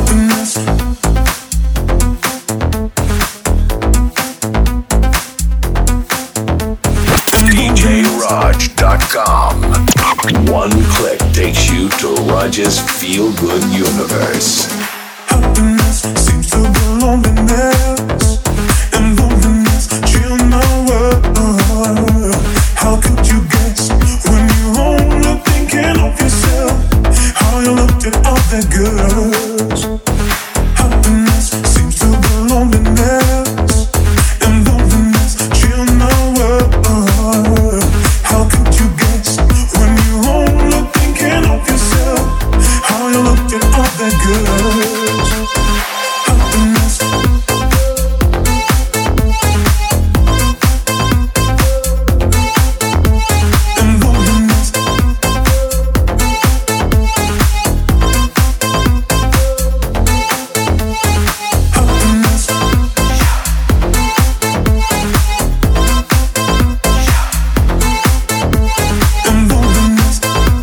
DJRaj.com. One click takes you to Raj's Feel Good Universe. Happiness seems to be loneliness, and loneliness chill my world. How could you guess when you're only thinking of yourself? How you looked at other girls. Happiness seems to be loneliness, and loneliness chill my world. How could you guess when you're only thinking of yourself? How you looked at other girls. Happiness. And loneliness. Happiness. And loneliness.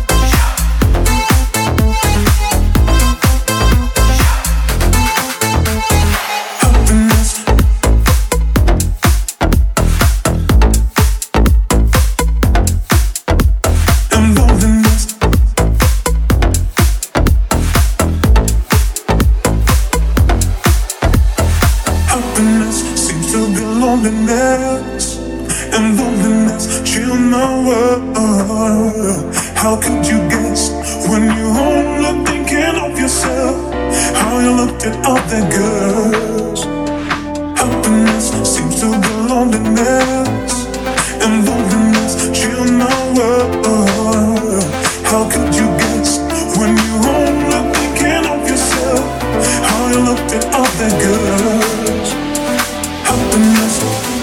Happiness. And loneliness. Happiness seems to be loneliness, and loneliness chill my world. How could you guess when you're only thinking of yourself? How you looked at other girls. Happiness seems to be loneliness, and loneliness chill my world. How could you guess when you're only thinking of yourself? How you looked at other girls. Happiness.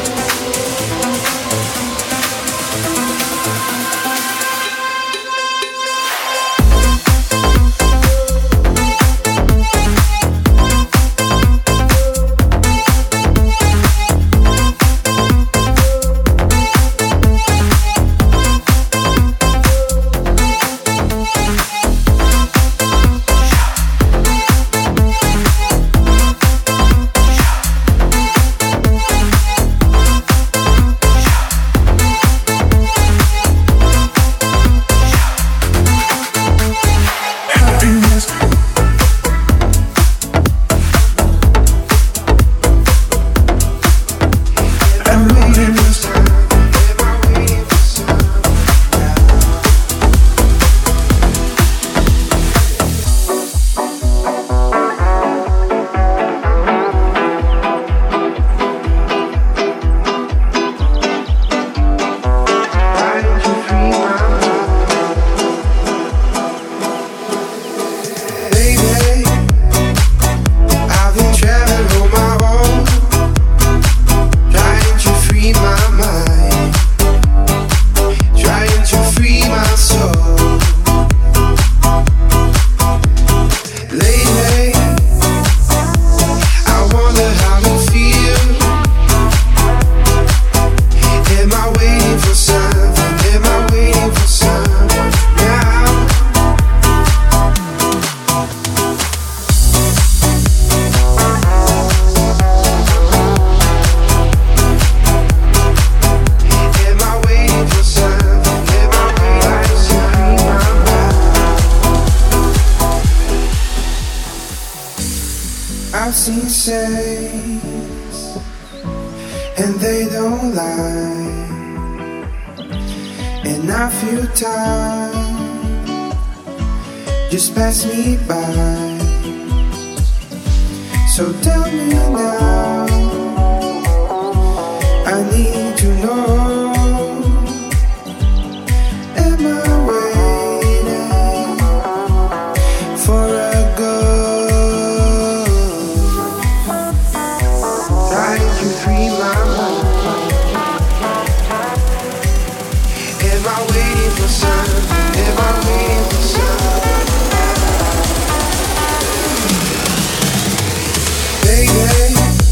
Happiness. And loneliness. Baby, I've been traveling on my own, trying to free my mind, trying to free my soul. Lately, I wonder how you feel. Am I waiting for something? Am I waiting for someone now? Am I waiting for something? Am I waiting for something? I've seen saints and they don't lie, and I feel time just pass me by. So tell me now, I need to know. Am I waiting for a girl? Trying to free my mind. Am I waiting for something? Am I waiting for something? Baby,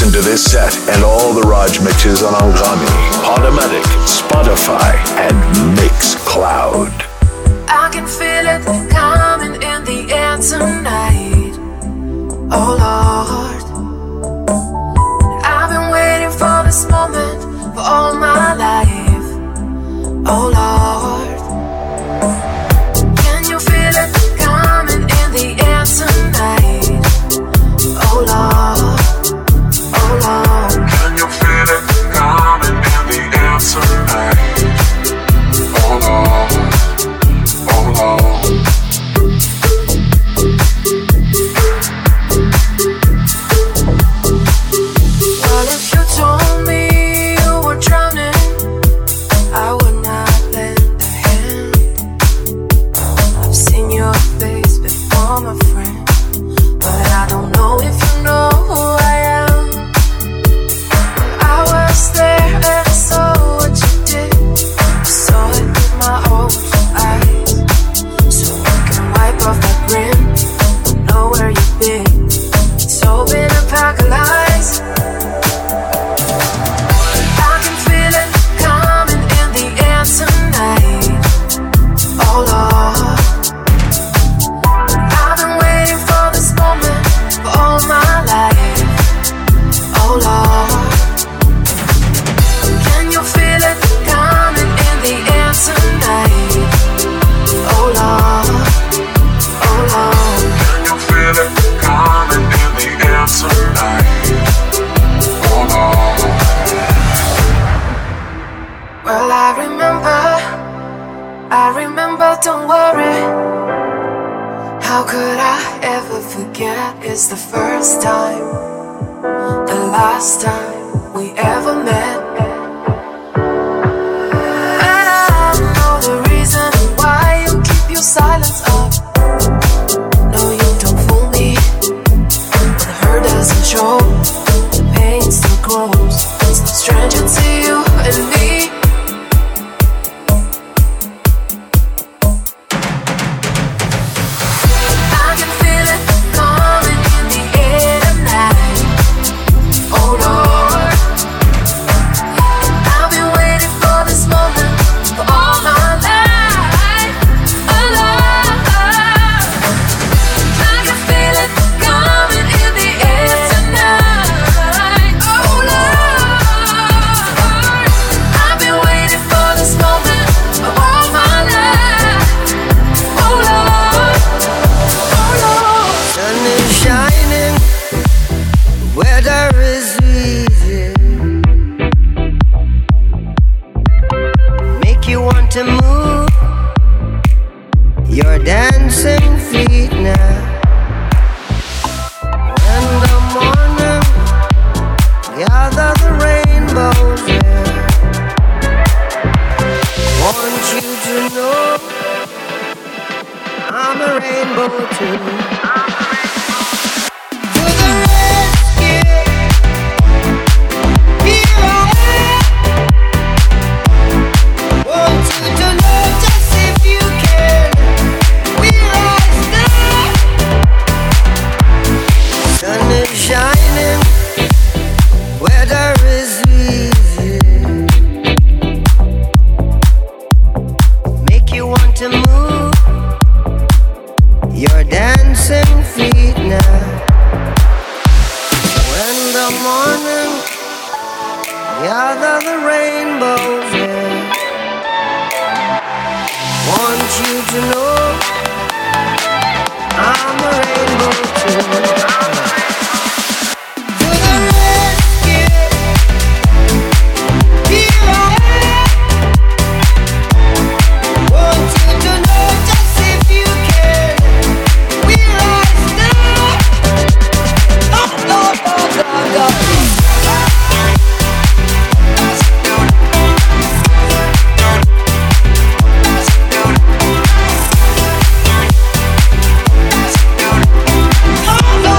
Listen to this set and all the Raj mixes on Anghami, Podomatic, Spotify, and Mixcloud. I can feel it coming in the air tonight. Oh Lord, I've been waiting for this moment for all my life. Oh Lord, can you feel it coming in the air tonight? Oh Lord, oh Lord, Can you feel it coming in the air tonight? Oh Lord, oh Lord. well if you told me you were drowning, I would not lend a hand. I've seen your face before, my friend, but I don't know if you know who I am. I was there and I saw what you did. I saw it with my own eyes. So you can wipe off that grin. I know where you've been. It's all been a pack of lies. I can feel it coming in the air tonight. Oh Lord, I've been waiting for this moment for all my life. Oh Lord, can you feel it coming in the air tonight? Oh Lord, oh Lord, Can you feel it coming in the air tonight? Oh Lord. well I remember, don't worry. How could I ever forget? It's the first time, the last time we ever met. And I know the reason why you keep your silence up. No, you don't fool me. When the hurt doesn't show, the pain still grows. It's no stranger to you and me. I can feel it coming in the air tonight. Oh Lord, I've been waiting for this moment for all my life. Oh Lord, I can feel it coming in the air tonight. Oh Lord, I've been waiting for this moment for all my life. Oh Lord, oh Lord. Sun is shining, weather is easy. Make you want to move your dancing feet now. In the morning, gather the rainbows there. Want you to know I'm a rainbow too. To the rescue, here I am. Want you to know just if you can, where I stand. Sun is shining, weather is easy. Make you want to move your dancing feet now. When the morning gather the rainbows there. Want you to know I'm a rainbow too. To the rescue, here I am. Want you to know just if you can, where I stand. Oh, Lord, Lord, Lord, Lord. Oh, Lord.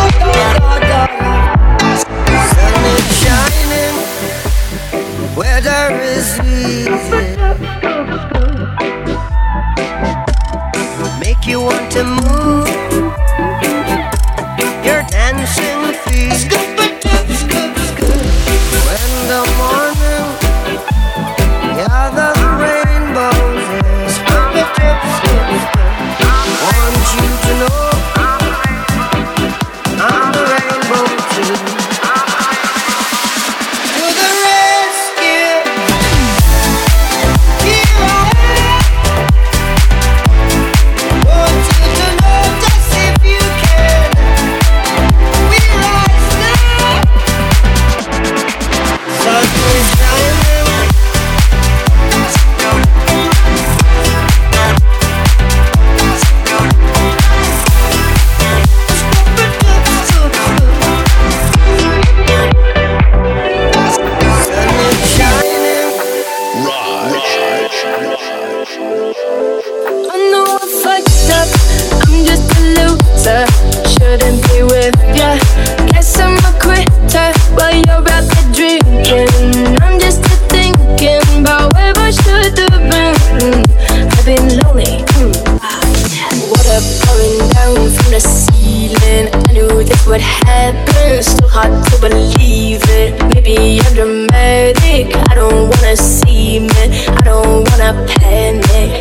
dreaming. I knew this would happen, still hard to believe it. Maybe I'm dramatic, I don't wanna see me, I don't wanna panic.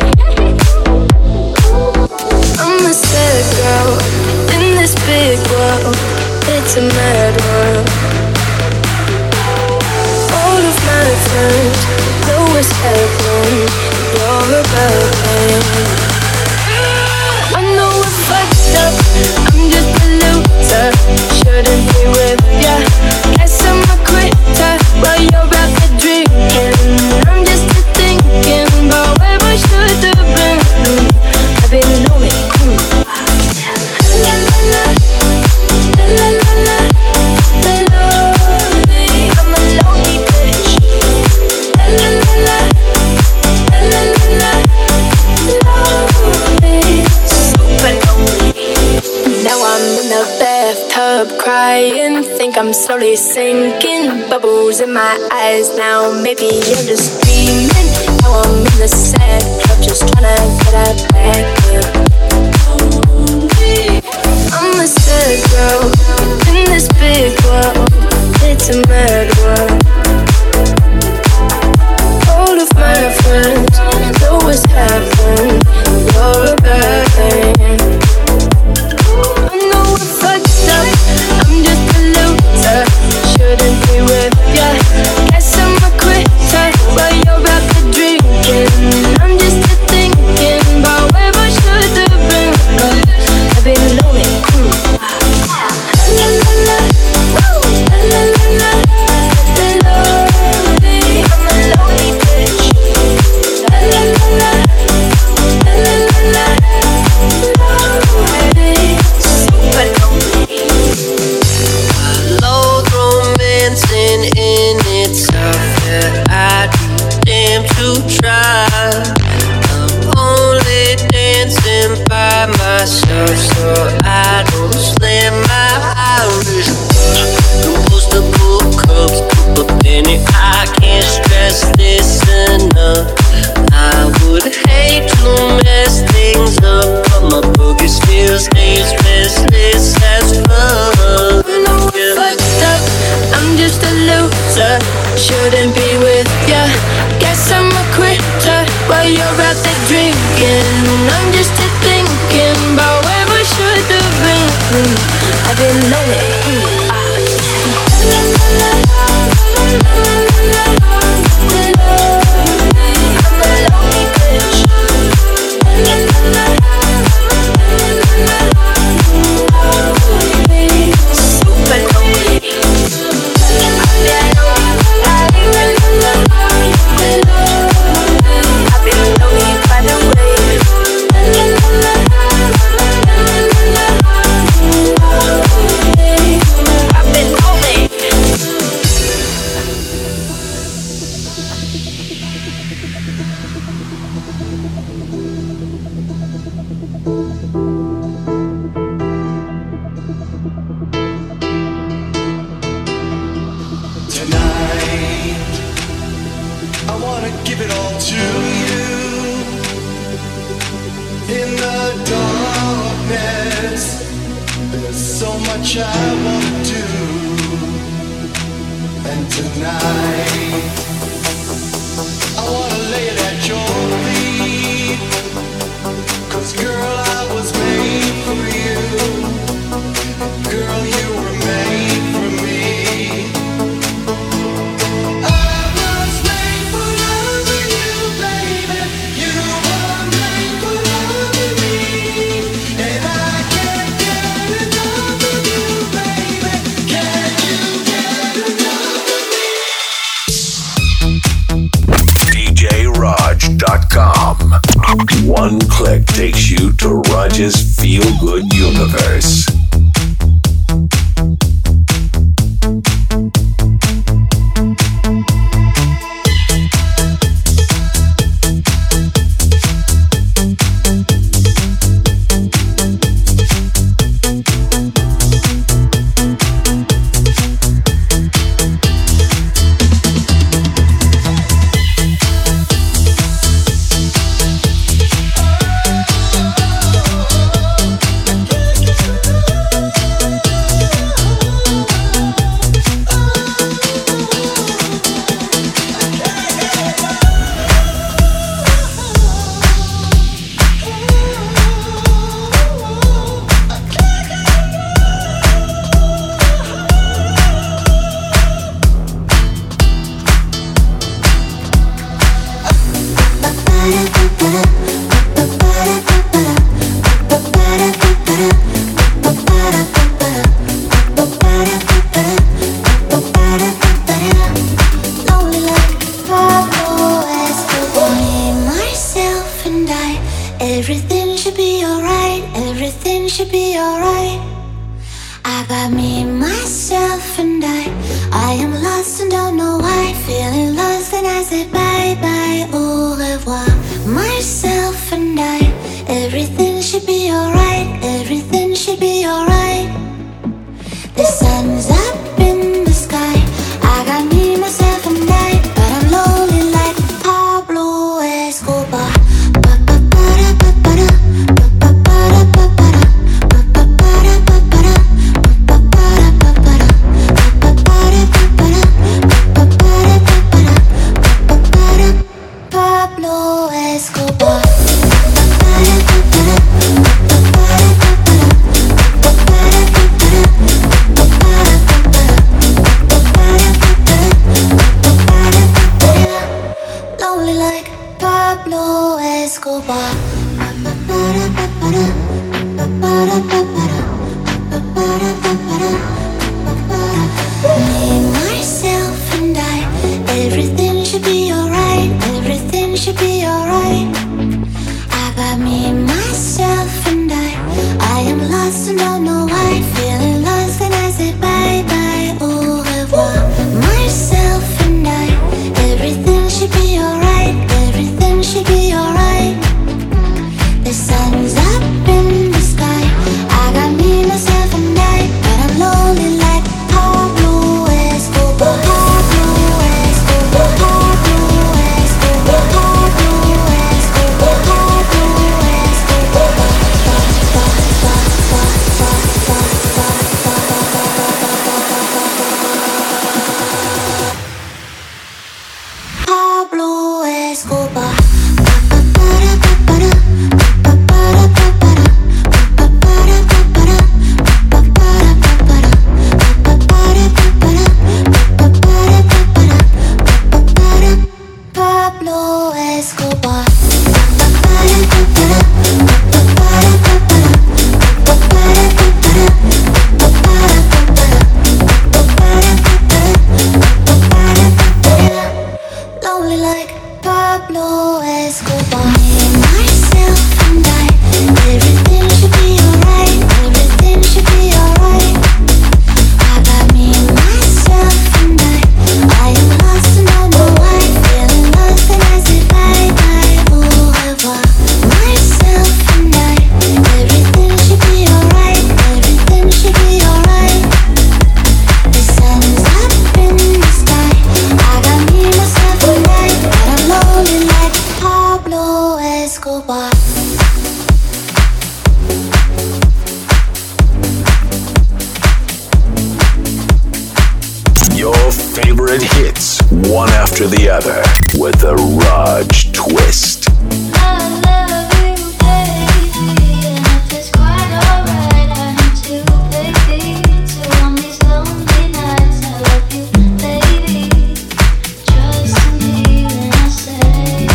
I'm a sad girl in this big world, it's a mad world. All of my friends know it's heaven, you're a bad thing. I know I fucked up, I'm just a loser, shouldn't be with ya. Guess I'm a quitter while you're out there drinking. I'm just thinking about where I should have been. I've been lonely. La la la, la la la, lonely. I'm a lonely bitch. La la la, la la la, lonely. Super lonely. Now I'm in the bathtub crying, think I'm slowly sinking. Bubbles in my eyes now, maybe I'm just dreaming. Now I'm in the sad club, just tryna get out back up. I'm a sad girl in this big world, it's a mad world. All of my friends know what's happened, you're a bad thing. I know I fucked up, I'm just a loser, shouldn't be with ya. Guess I'm a quitter while you're out there drinking. I'm just thinking about where I should have been. I've been lonely. La la la, woo, la la la, lonely. I'm a lonely bitch. La la la, la la la, lonely. Super lonely. Loathe romancing in itself, yeah, I'd be damned to try. I'm only dancing by myself, so I don't slam my Irish compostable cups. But Benny, I can't stress this enough. I would hate to mess things up, but my boogie still stays restless as fuck. Fucked up, I'm just a loser, shouldn't be with ya. Guess I'm a quitter while you're out there drinking. I'm just thinking about where I should have been. I've been lonely. La la la, I'm a lonely bitch. La la la, lonely. Super lonely. I've been lonely by the way. I've been lonely. Tonight, I wanna give it all to you. In the darkness, there's so much I wanna do. And tonight, I wanna lay it at your feet. 'Cause girl, I was made for you. Girl, you were made for me. I was made for loving you, baby. You were made for loving me. And I can't get enough of you, baby. Can you get enough of me? DJRaj.com. One click takes you to Raj's Feel Good universe. Oh, got me, myself, and I am lost and don't know why. Feeling lost and I say bye bye, au revoir. Myself and I, everything should be alright. Everything should be alright. The sun's up in the sky. I got me, myself, and I, but I'm lonely like Pablo Escobar. Pablo Escobar. Lonely like Pablo Escobar. Me, myself, and I, everything should be alright. Everything should be alright. I got me, myself, and I am lost and don't know why. Feeling lost and I say bye bye, au revoir. Myself and I, everything should be alright. Everything should be alright. The sun's up in the sky. I got me, myself, and I, but I'm lonely like Pablo Escobar. Pablo Escobar. Pablo Escobar. Pablo Escobar. Pablo Escobar. Pablo Escobar. Lonely like Pablo Escobar. Me, myself, and I, everything should be alright. Everything should be alright. I got me, myself, and I am lost and don't know why. Feeling lost and I say bye bye, au revoir. Myself and I, everything should be alright. Everything should be alright. The sun's up in the sky. I got me, myself, and I, but I'm lonely like Pablo Escobar. Your favorite hits, one after the other, with a Raj twist. I love you, baby, and if it's quite alright, I need to, baby, to on these lonely nights. I love you, baby, trust me when I say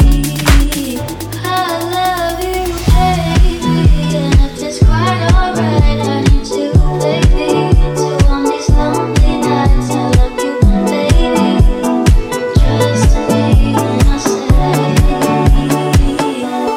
I love you, baby, and if it's quite alright, I need to, baby, to on these lonely nights. I love you, baby, trust me when I say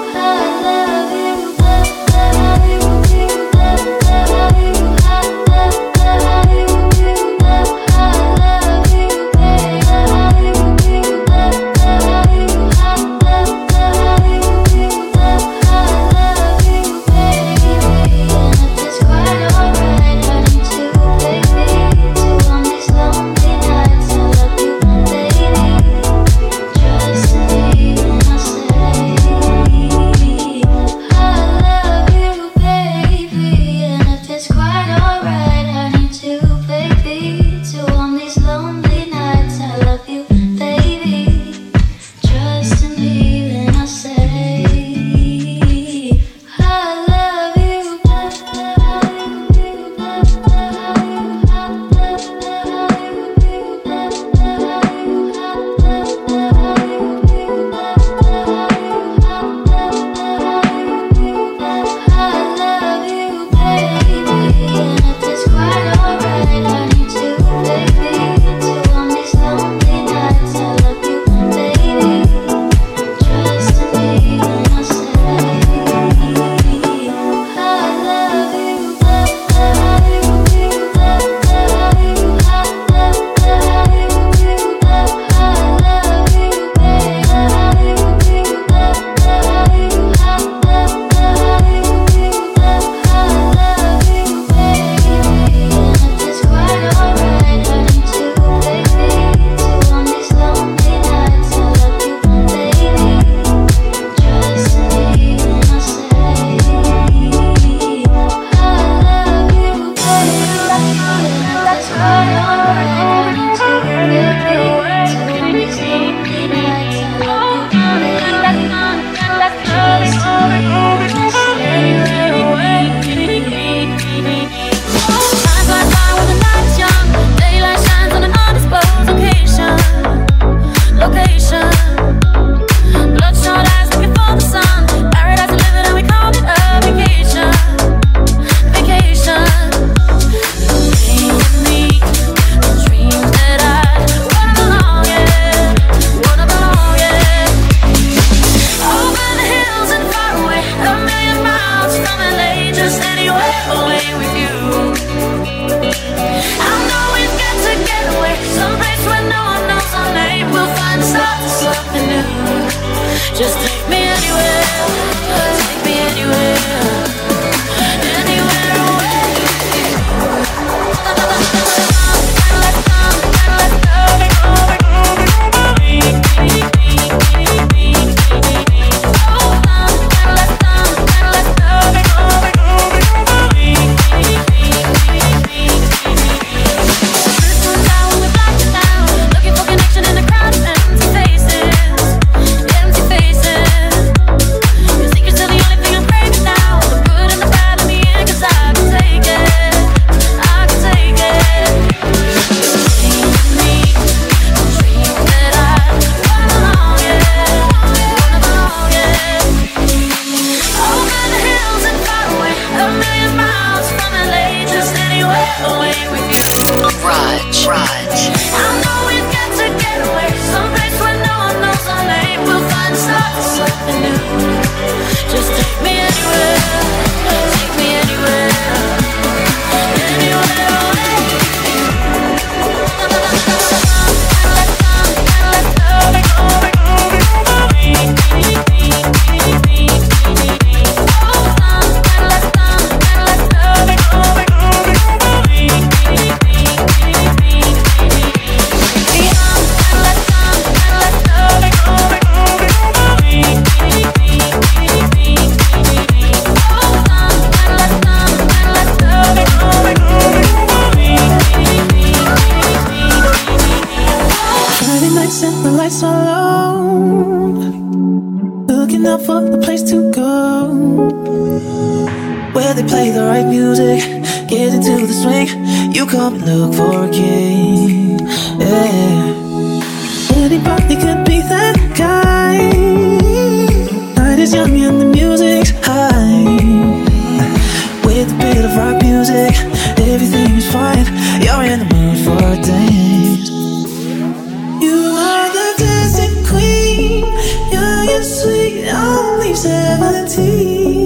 to the swing. You come and look for a king. Yeah. Anybody could be that guy. Night is young and the music's high. With a bit of rock music, everything is fine. You're in the mood for a dance. You are the dancing queen. Young and sweet, only 17.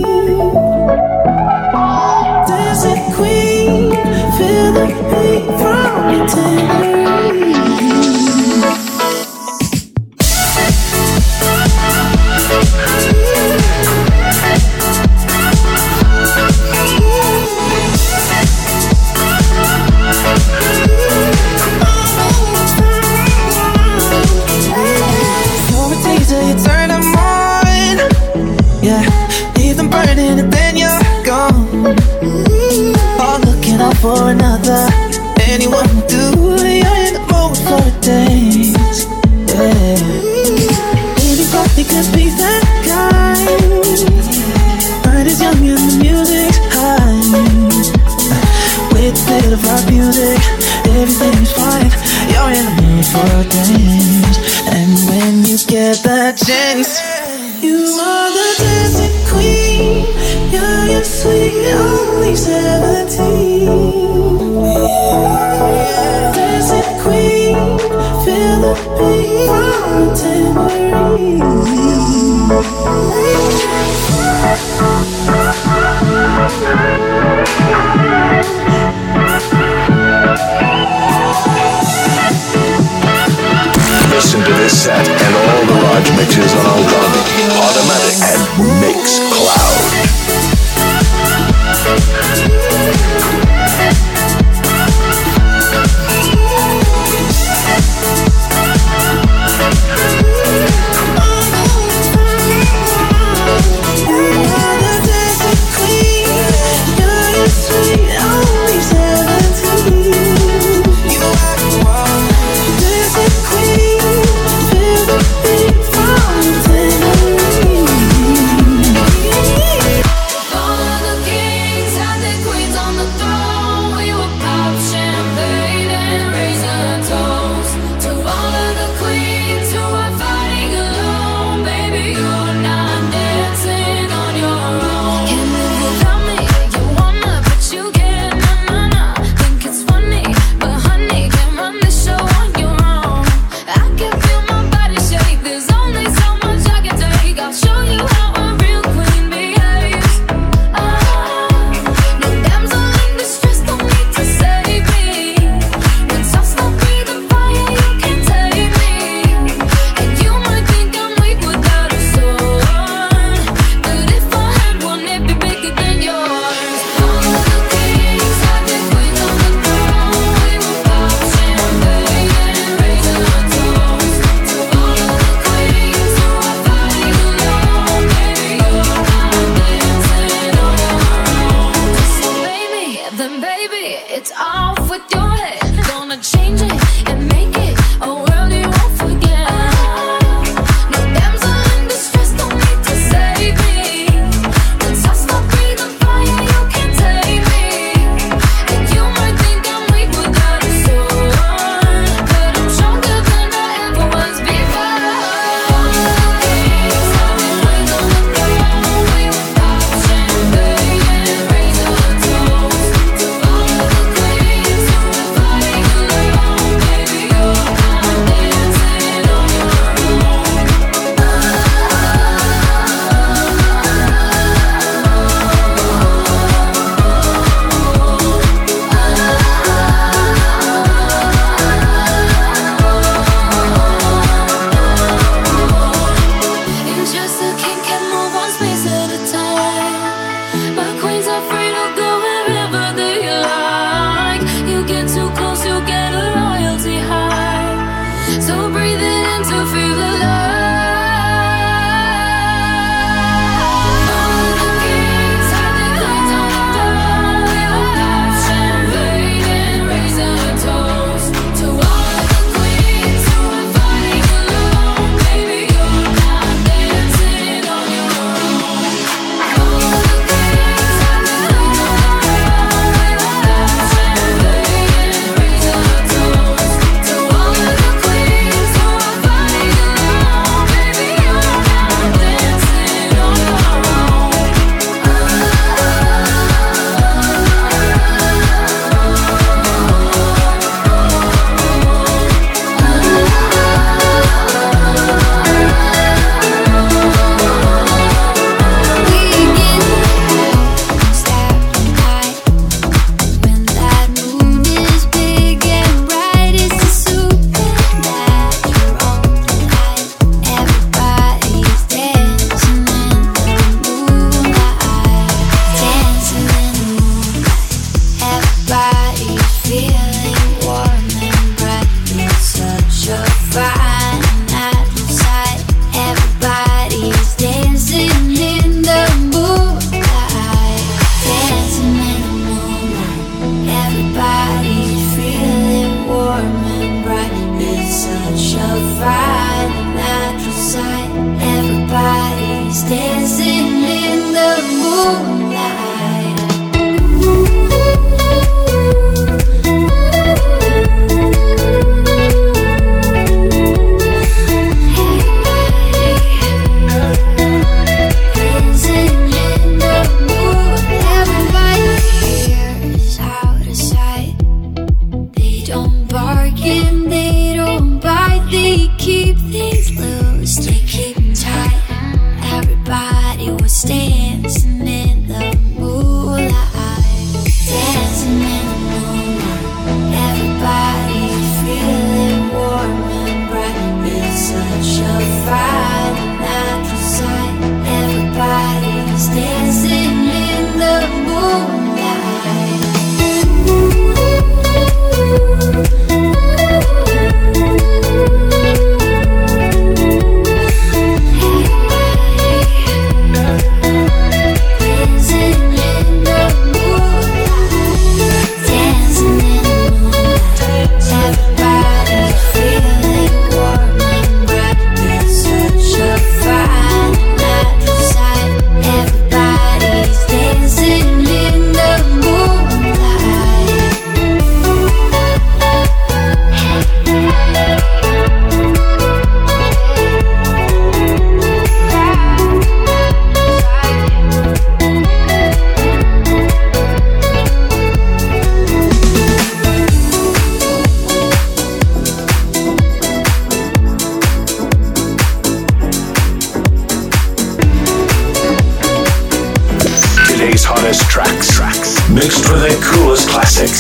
Dancing queen, feel the beat from your tambourine. For another, anyone will do. You're in the mood for a dance. Yeah. Anybody could be that guy. Night is young and the music's high. With a bit of rock music, everything's fine. You're in the mood for a dance. And when you get that chance, you are the dancing queen. Young and sweet, only 17. Dancing queen, feel the beat from the tambourine. Listen to this set and all the Raj mixes on Algami, Automatic and Mixcloud.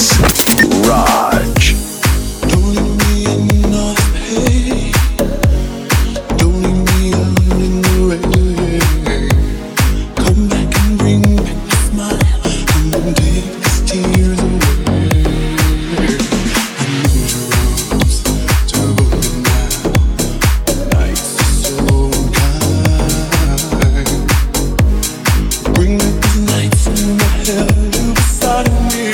mix. Raj. Don't leave me in all this pain. Don't leave me out in the rain. Come back and bring back my smile and take these tears away. I need your arms to hold me now. Nights are so unkind. Bring back these nights when I held you beside me.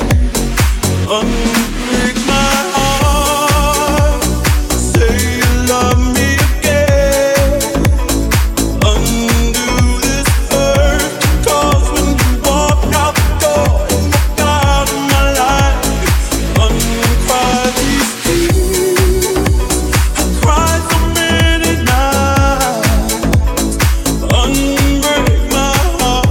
Unbreak my heart. Say you love me again. Undo this hurt. 'Cause when you walk out the door and walk out of my life, uncry these tears. I cried so many nights. Unbreak my heart.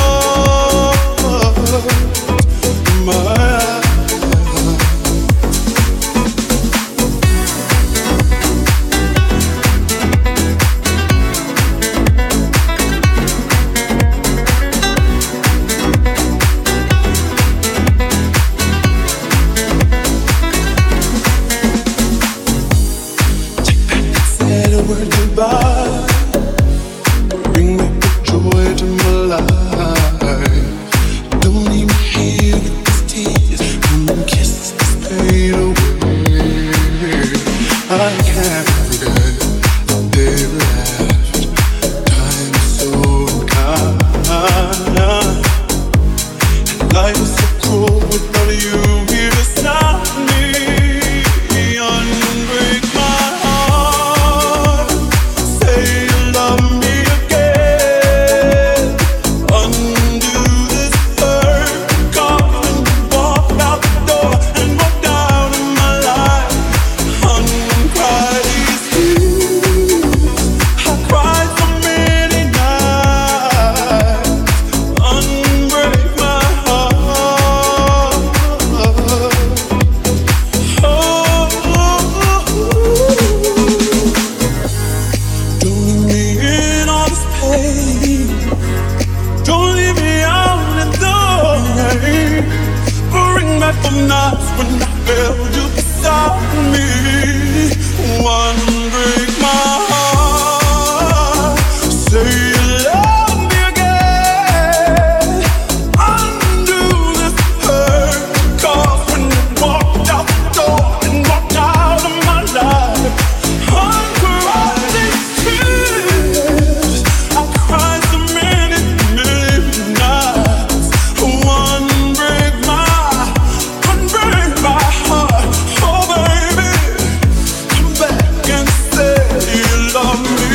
Said a word goodbye. Bring back the joy to my life. Don't leave me here with these tears. Come and kiss this pain away. I can't forget the day we left. Time is so kind. Life is so cruel without you here beside me. Unbreak my heart. Say you love me again. Undo this hurt. 'Cause when you walk out the door and walk out of my life, uncry these tears. I cried so many nights. Unbreak my heart. Don't leave me in all this pain. Don't leave me out in the rain. Bring back the nights when I held you beside me. One break my heart. Say you love me again. Undo this hurt. 'Cause when you walked out the door and walked out of my life, uncry these tears. I cried so many nights. One break my heart. Oh baby, come back and say you love me.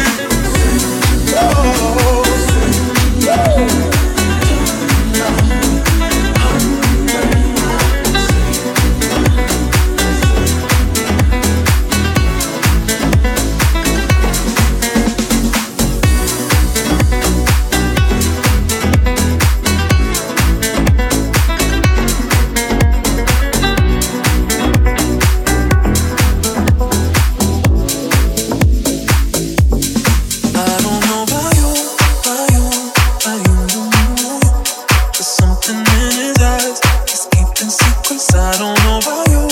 I don't know about you. There's something in his eyes. He's keeping secrets. I don't know about you.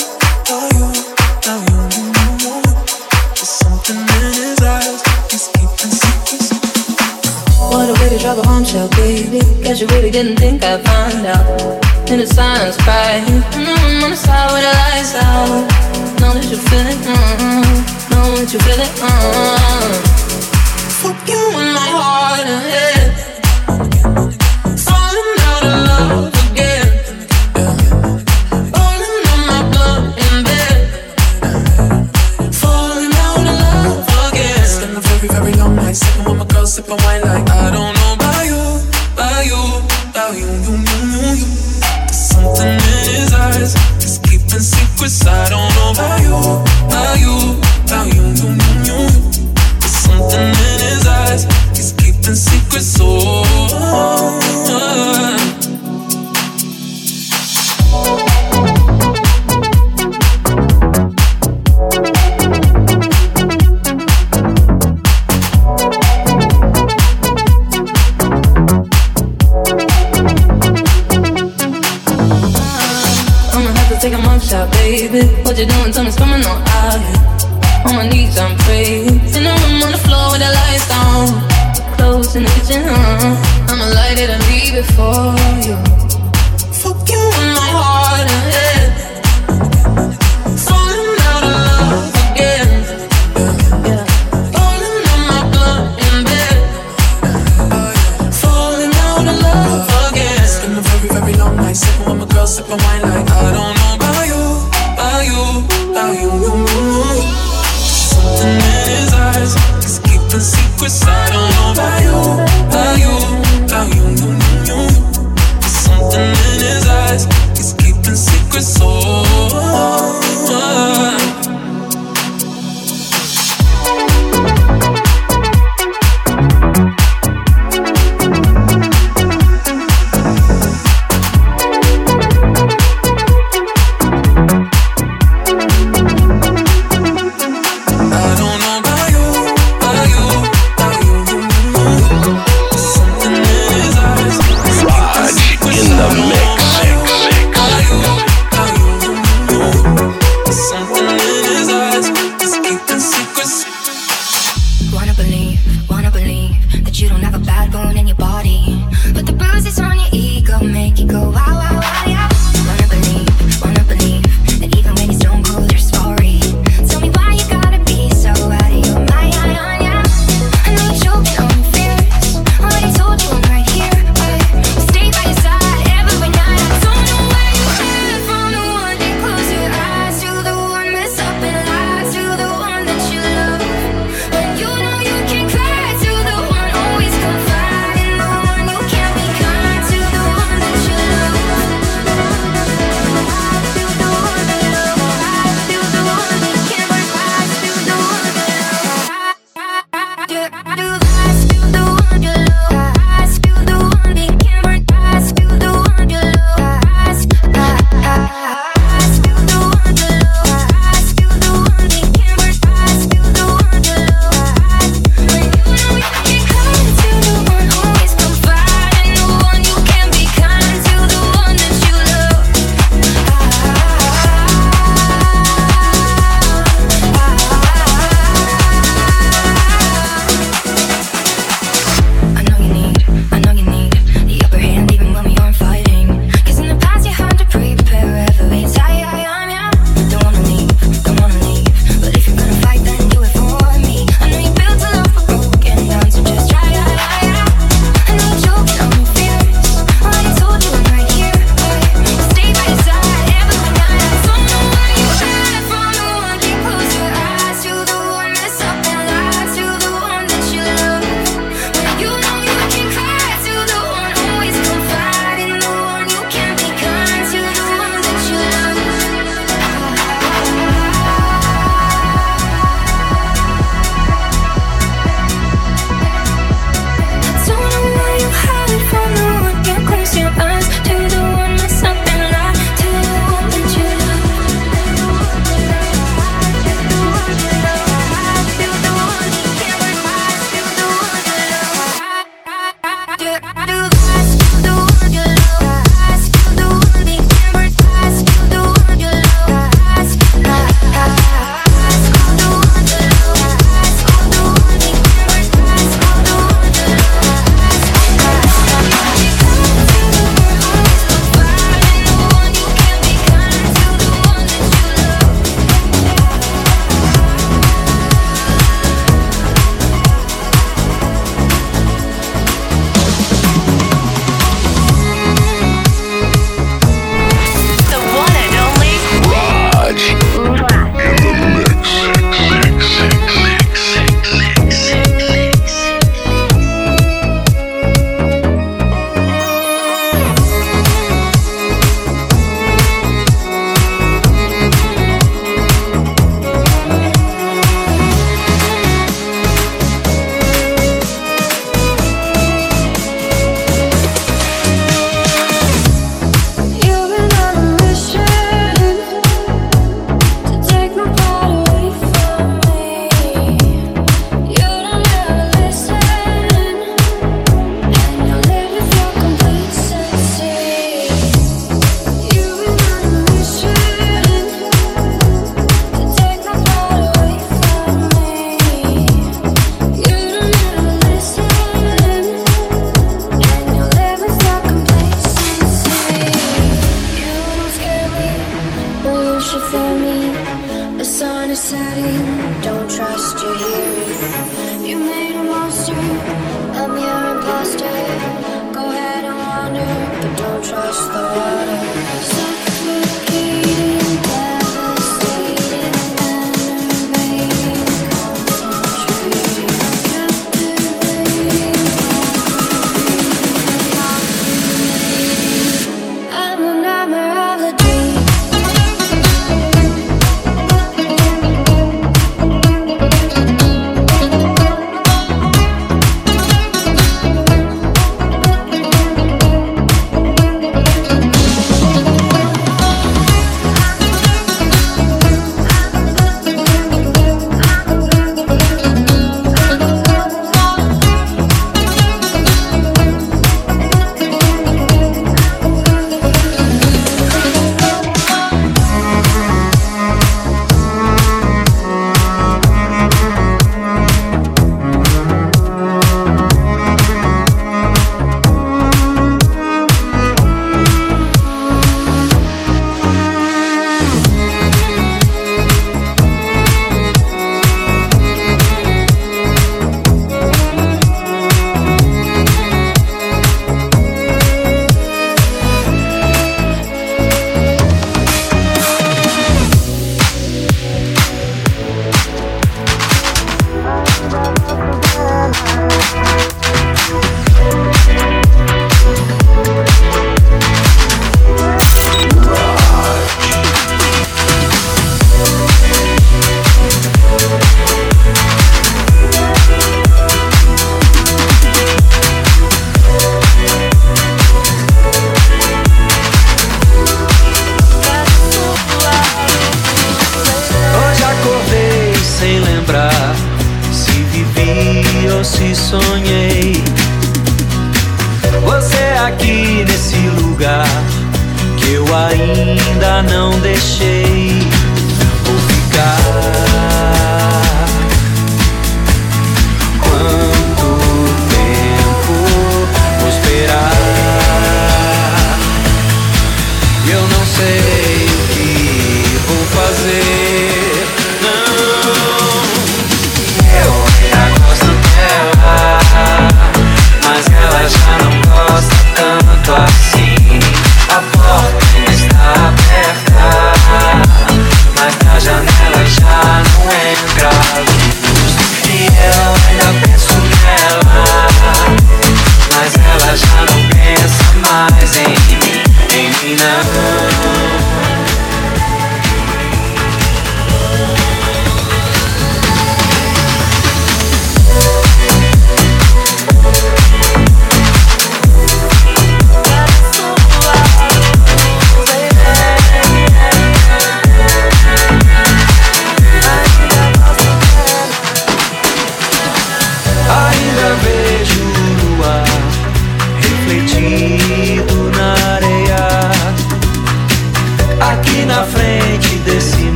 There's something in his eyes. He's keeping secrets. What a way to drop a bombshell, baby. Guess you really didn't think I'd find out. In the silence, crying. On the side with the lights out. Know that you feel it. Know that you feel it. Fuck you in my heart and head. Falling out of love again. Rolling on my blood in bed. Falling out of love again. Spend a very, very long night sitting with my girl, sipping wine like I don't know about you. There's something in his eyes. He's keeping secrets. I don't know about you. There's something in his eyes. He's keeping secrets. take a mug shot, baby. What you doing? Tell me, what's coming on out here. On my knees, I'm praying. In the room on the floor with the lights down. Close in the kitchen, I'ma light it and leave it for you. Fuck you in my heart and head. Falling out of love again. Yeah. Falling on my blood in bed. Falling out of love again. It's been a very, very long night. Sipping with my girl, sipping wine like I don't know about you, about you, about you. Something in his eyes is keeping secrets. I don't know about you, about you, about you. Something in his eyes is keeping secrets. Raj in the mix. pressure for me. The sun is setting, don't trust your hearing. You made a monster, I'm your imposter. Go ahead and wander, but don't trust the water. Suffocating, devastating, enervating, concentrating, captivating, captivating. I'm a nightmare of a dream.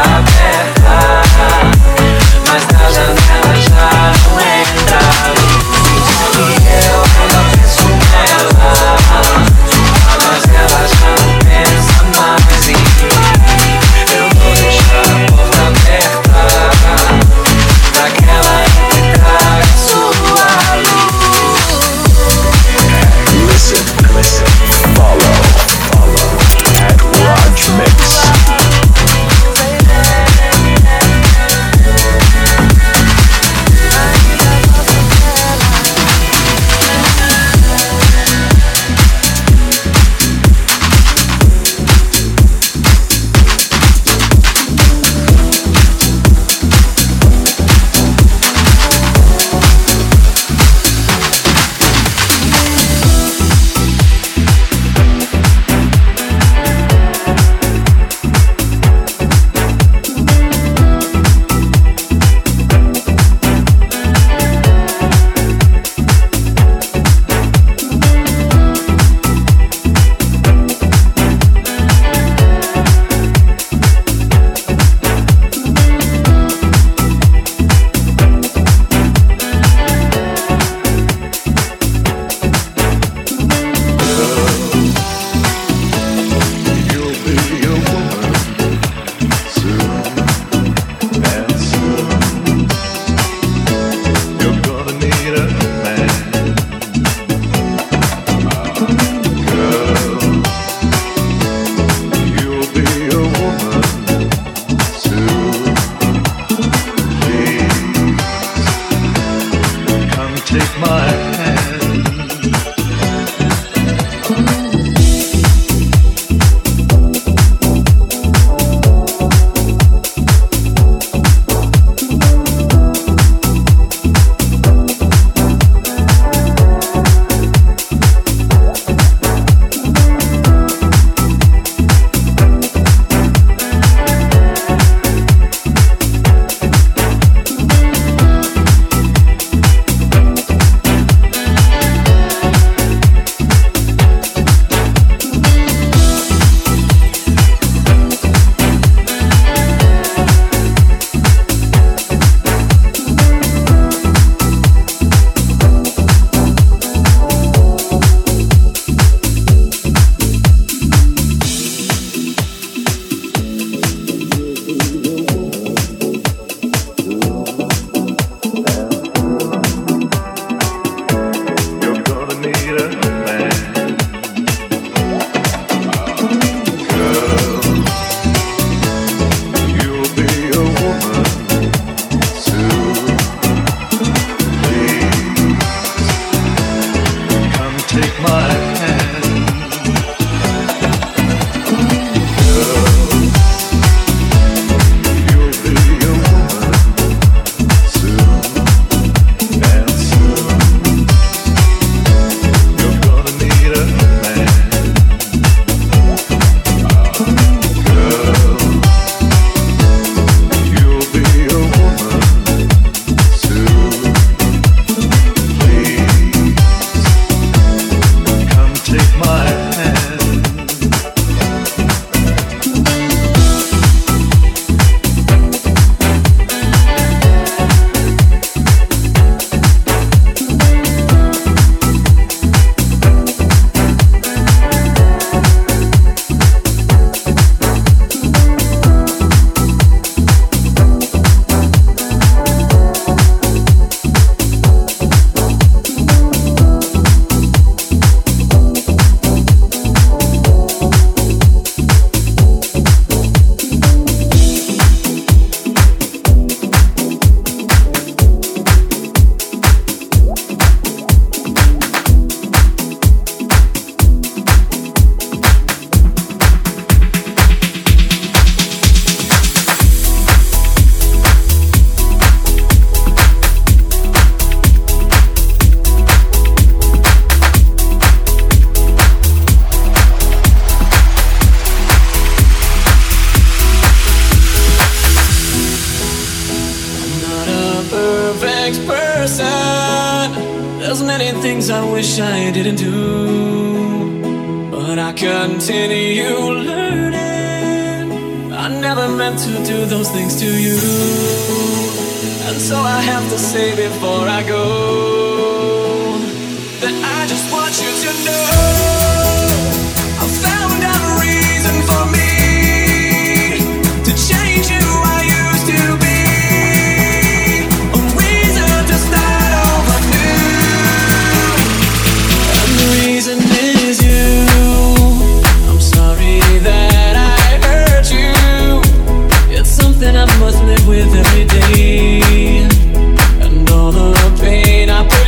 Mas na janela já não entra luz. take my hand. I must live with every day, and all the pain I put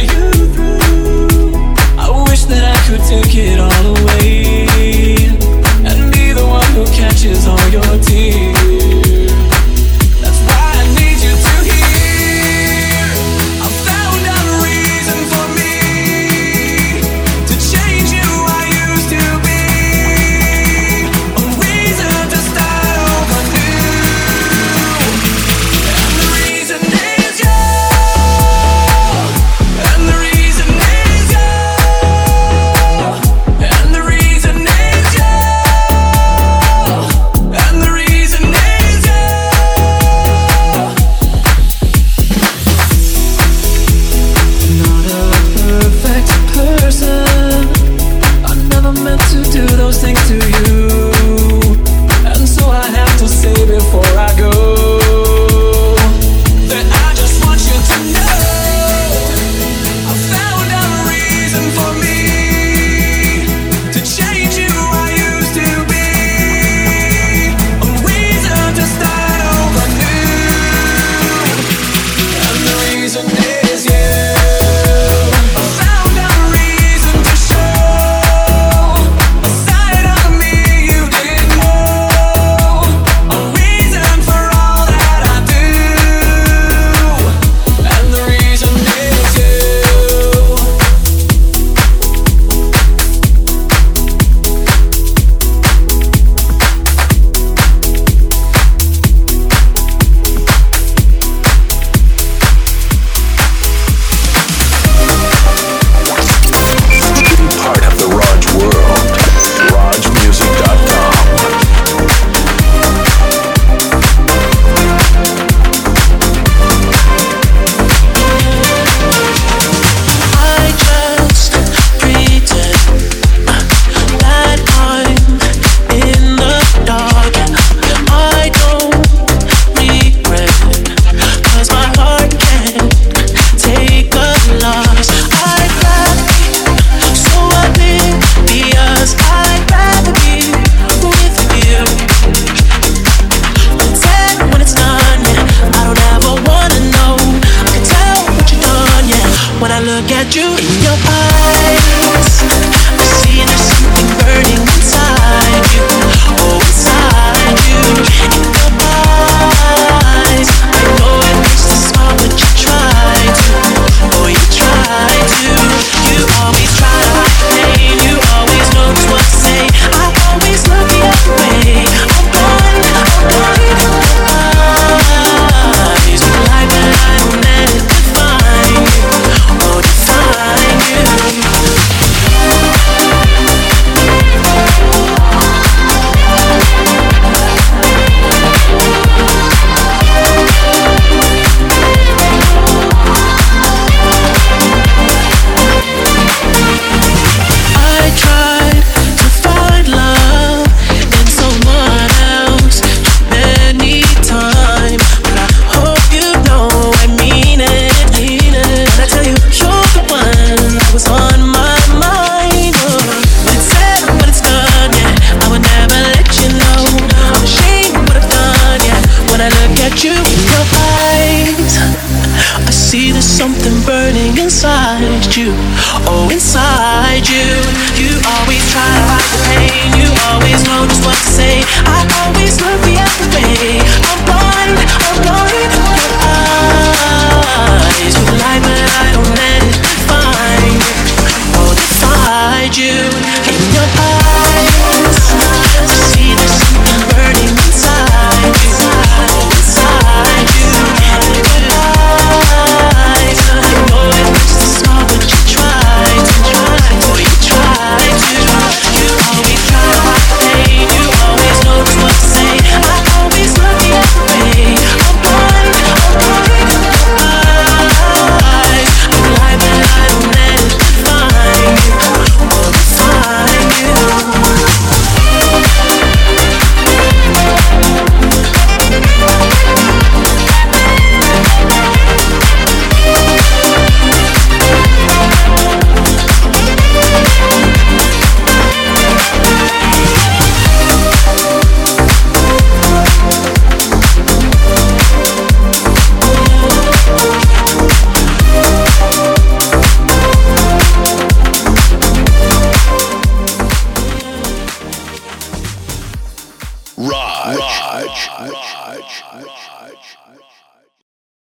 at you in your eyes, I see there's something burning inside you. Oh, inside you. In your eyes, I know it makes you smile, but you try to. Oh, you try to. You always try to hide the pain. You always know just what to say. I always look the other way. I'm blind to your eyes. You lie, but I don't let it define you. Oh, define you. I tried to find love in someone else many times, but I hope you know I mean it. When I tell you you're the one that was on my mind. When it's said, when it's done, yeah, I would never let you know. I'm ashamed of what I've done, yeah. When I look at you in your eyes, I see there's something burning inside you. Oh, inside you. You always try to hide the pain. You always know just what to say. I always look the other way. I'm blind to your eyes. You lie, but I don't let it define you. Oh, define you. In your eyes, I see there's something burning inside you. Oh, inside you. In your eyes, I know it makes you smile, but you try to. Oh, you try to. You always try to hide the pain. You always know just what to say. I always look the other way. I'm blind to your eyes. You lie, but I don't let it define you. Oh, define you. Raj.